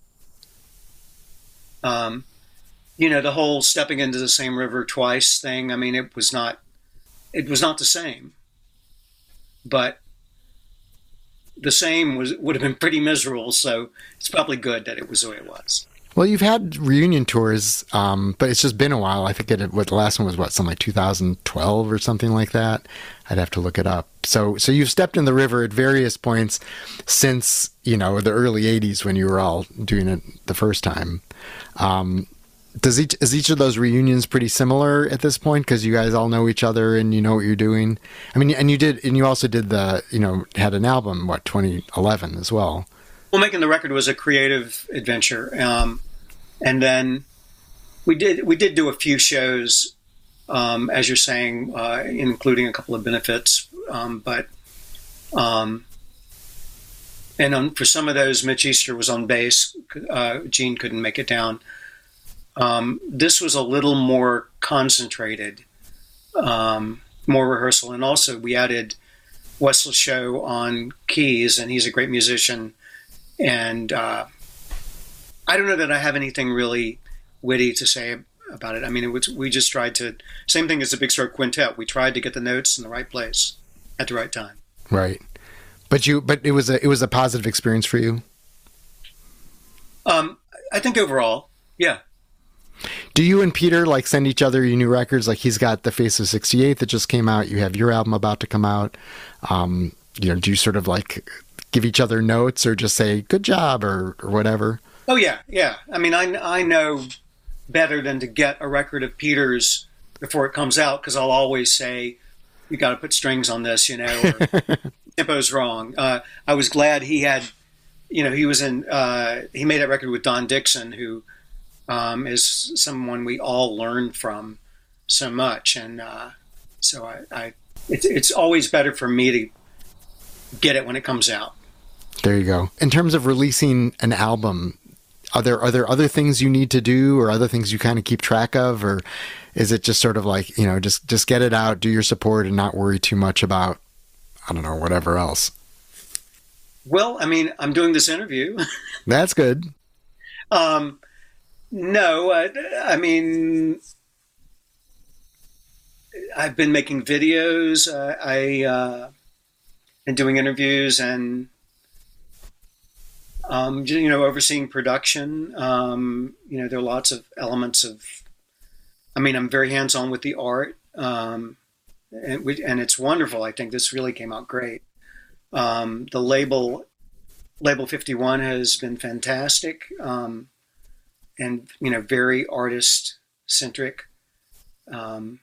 Speaker 3: Um, you know, the whole stepping into the same river twice thing. I mean, it was not, it was not the same, but the same was, would have been pretty miserable. So it's probably good that it was the way it was.
Speaker 1: Well, you've had reunion tours, um, but it's just been a while. I think it, what the last one was, what, something like two thousand twelve or something like that. I'd have to look it up. So, so you've stepped in the river at various points since, you know, the early eighties when you were all doing it the first time. Um, does each, is each of those reunions pretty similar at this point? Cause you guys all know each other and you know what you're doing. I mean, and you did, and you also did the, you know, had an album, what, twenty eleven as well.
Speaker 3: Well, making the record was a creative adventure. Um, and then we did, we did do a few shows, um, as you're saying, uh, including a couple of benefits. Um, but, um, and on, for some of those, Mitch Easter was on bass. Uh, Gene couldn't make it down. Um, this was a little more concentrated, um, more rehearsal. And also we added Wes Show on keys, and he's a great musician. And uh, I don't know that I have anything really witty to say about it. I mean, it was, we just tried to, same thing as the Big Stroke Quintet. We tried to get the notes in the right place at the right time.
Speaker 1: Right. But you, but it was a, it was a positive experience for you.
Speaker 3: Um, I think overall, yeah.
Speaker 1: Do you and Peter like send each other your new records? Like he's got The Face of sixty-eight that just came out. You have your album about to come out. Um, you know, do you sort of like give each other notes or just say good job or, or whatever?
Speaker 3: Oh yeah. Yeah. I mean, I, I know better than to get a record of Peter's before it comes out. Cause I'll always say, you got to put strings on this, you know, or tempo's wrong. Uh, I was glad he had, you know, he was in, uh, he made that record with Don Dixon, who, um, is someone we all learned from so much. And, uh, so I, I it's, it's always better for me to get it when it comes out.
Speaker 1: There you go. In terms of releasing an album, are there, are there other things you need to do or other things you kind of keep track of, or is it just sort of like, you know, just, just get it out, do your support and not worry too much about, I don't know, whatever else?
Speaker 3: Well, I mean, I'm doing this interview.
Speaker 1: That's good.
Speaker 3: Um, no, I, I mean, I've been making videos. Uh, I, uh, been doing interviews and, um, you know, overseeing production. Um, you know, there are lots of elements of, I mean, I'm very hands-on with the art. Um, and, we, and it's wonderful. I think this really came out great. Um, the label, Label fifty-one has been fantastic. Um, and, you know, very artist centric. Um,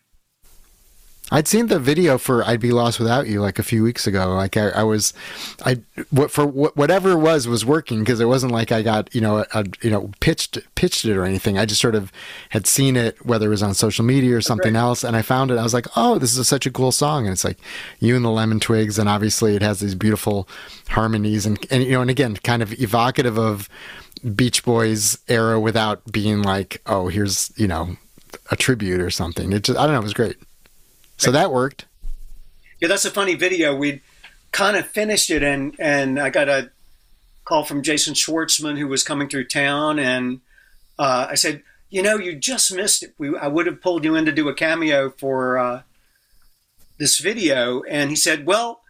Speaker 1: I'd seen the video for "I'd Be Lost Without You" like a few weeks ago. Like I, I was, I what for what, whatever it was was working because it wasn't like I got you know a, a you know pitched pitched it or anything. I just sort of had seen it, whether it was on social media or something
Speaker 3: right.
Speaker 1: else, and I found it. I was like, oh, this is a, such a cool song, and it's like you and the Lemon Twigs, and obviously it has these beautiful harmonies, and and you know, and again, kind of evocative of Beach Boys era without being like, oh, here's you know a tribute or something. It just I don't know, it was great. So that worked.
Speaker 3: Yeah, that's a funny video. We'd kind of finished it, and, and I got a call from Jason Schwartzman, who was coming through town, and uh, I said, you know, you just missed it. We, I would have pulled you in to do a cameo for uh, this video. And he said, well,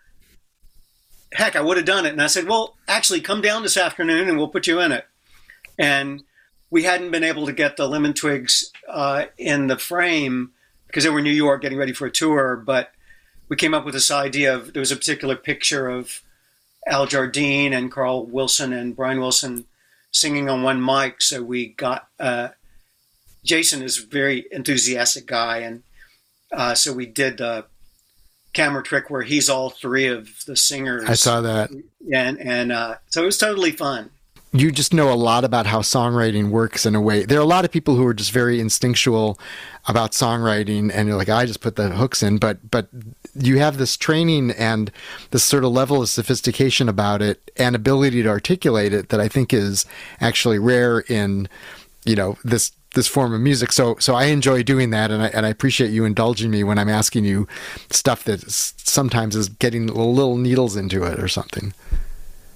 Speaker 3: heck, I would have done it. And I said, well, actually, come down this afternoon, and we'll put you in it. And we hadn't been able to get the Lemon Twigs uh, in the frame, because they were in New York getting ready for a tour, but we came up with this idea of, there was a particular picture of Al Jardine and Carl Wilson and Brian Wilson singing on one mic. So we got, uh, Jason is a very enthusiastic guy. And uh, so we did the camera trick where he's all three of the singers.
Speaker 1: I saw that.
Speaker 3: And, and uh, so it was totally fun.
Speaker 1: You just know a lot about how songwriting works in a way. There are a lot of people who are just very instinctual about songwriting, and you're like, I just put the hooks in, but but you have this training and this sort of level of sophistication about it and ability to articulate it that I think is actually rare in, you know, this this form of music. So so I enjoy doing that, and I and I appreciate you indulging me when I'm asking you stuff that sometimes is getting little needles into it or something.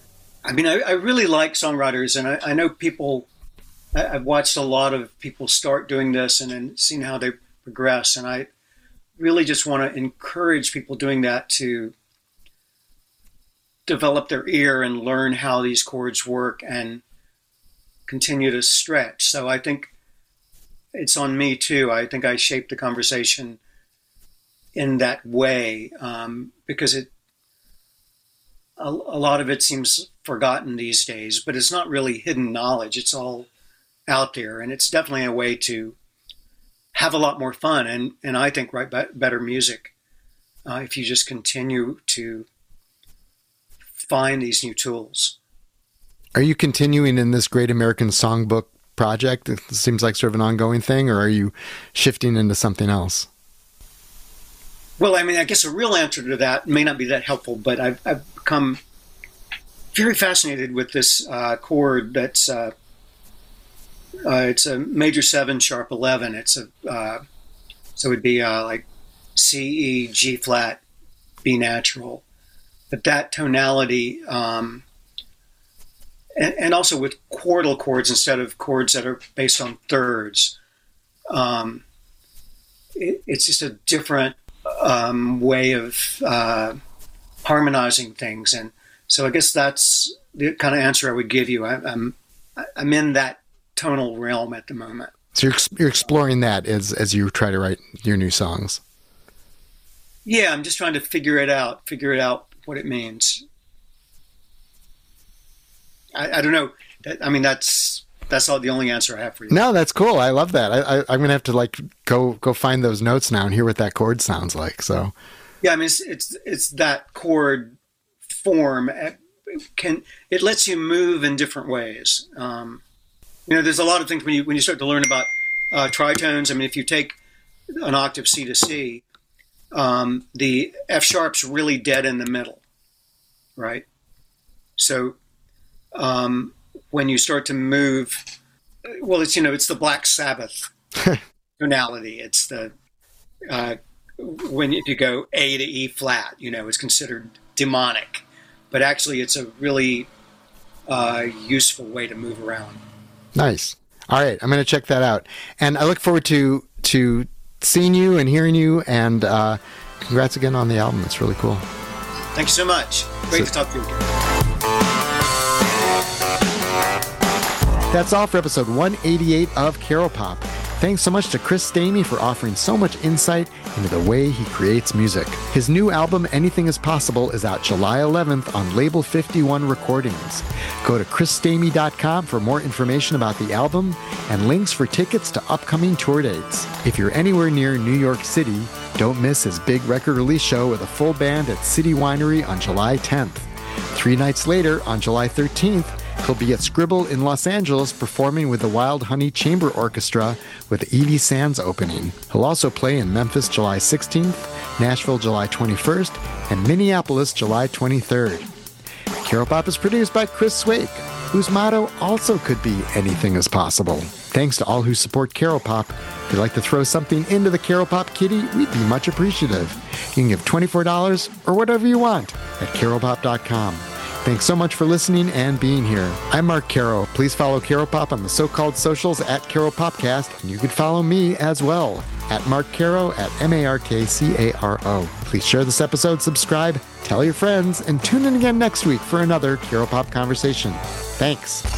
Speaker 3: I mean, I, I really like songwriters, and I, I know people, I, I've watched a lot of people start doing this and then seen how they progress. And I really just want to encourage people doing that to develop their ear and learn how these chords work and continue to stretch. So I think it's on me too. I think I shaped the conversation in that way, um, because it, a, a lot of it seems forgotten these days, but it's not really hidden knowledge. It's all out there, and it's definitely a way to have a lot more fun and, and I think write be- better music uh, if you just continue to find these new tools.
Speaker 1: Are you continuing in this Great American Songbook project? It seems like sort of an ongoing thing, or are you shifting into something else?
Speaker 3: Well, I mean, I guess a real answer to that may not be that helpful, but I've, I've become very fascinated with this uh, chord that's uh, uh, it's a major seven sharp eleven. It's a uh, so it'd be uh, like C, E, G flat, B natural, but that tonality, um, and, and also with quartal chords instead of chords that are based on thirds. Um, it, it's just a different um, way of uh, harmonizing things, and so I guess that's the kind of answer I would give you. I, I'm I'm in that tonal realm at the moment.
Speaker 1: So you're, you're exploring that as as you try to write your new songs.
Speaker 3: Yeah, I'm just trying to figure it out, figure it out what it means. I, I don't know. That, I mean, that's that's all the only answer I have for you.
Speaker 1: No, that's cool. I love that. I, I, I'm gonna have to like go go find those notes now and hear what that chord sounds like. So
Speaker 3: yeah, I mean, it's it's, it's that chord form. It can it lets you move in different ways. Um, you know, there's a lot of things when you when you start to learn about uh, tritones. I mean, if you take an octave C to C, um, the F sharp's really dead in the middle, right? So um, when you start to move, well, it's you know, it's the Black Sabbath tonality. It's the uh, when if you go A to E flat, you know, it's considered demonic, but actually, it's a really uh, useful way to move around.
Speaker 1: Nice. All right, I'm going to check that out, and I look forward to to seeing you and hearing you. And uh, congrats again on the album. It's really cool.
Speaker 3: Thank you so much. Great so, to talk to you again.
Speaker 1: That's all for episode one eighty-eight of Caro Pop. Thanks so much to Chris Stamey for offering so much insight into the way he creates music. His new album, Anything Is Possible, is out July eleventh on Label fifty-one Recordings. Go to chris stamey dot com for more information about the album and links for tickets to upcoming tour dates. If you're anywhere near New York City, don't miss his big record release show with a full band at City Winery on July tenth. Three nights later, on July thirteenth, he'll be at Scribble in Los Angeles performing with the Wild Honey Chamber Orchestra with Edie Sands opening. He'll also play in Memphis July sixteenth, Nashville July twenty-first, and Minneapolis July twenty-third. Caro Pop is produced by Chris Swake, whose motto also could be anything is possible. Thanks to all who support Caro Pop. If you'd like to throw something into the Caro Pop kitty, we'd be much appreciative. You can give twenty-four dollars or whatever you want at caro pop dot com. Thanks so much for listening and being here. I'm Mark Caro. Please follow Caro Pop on the so-called socials at Caro Popcast, and you can follow me as well at Mark Caro at M A R K C A R O. Please share this episode, subscribe, tell your friends, and tune in again next week for another Caro Pop conversation. Thanks.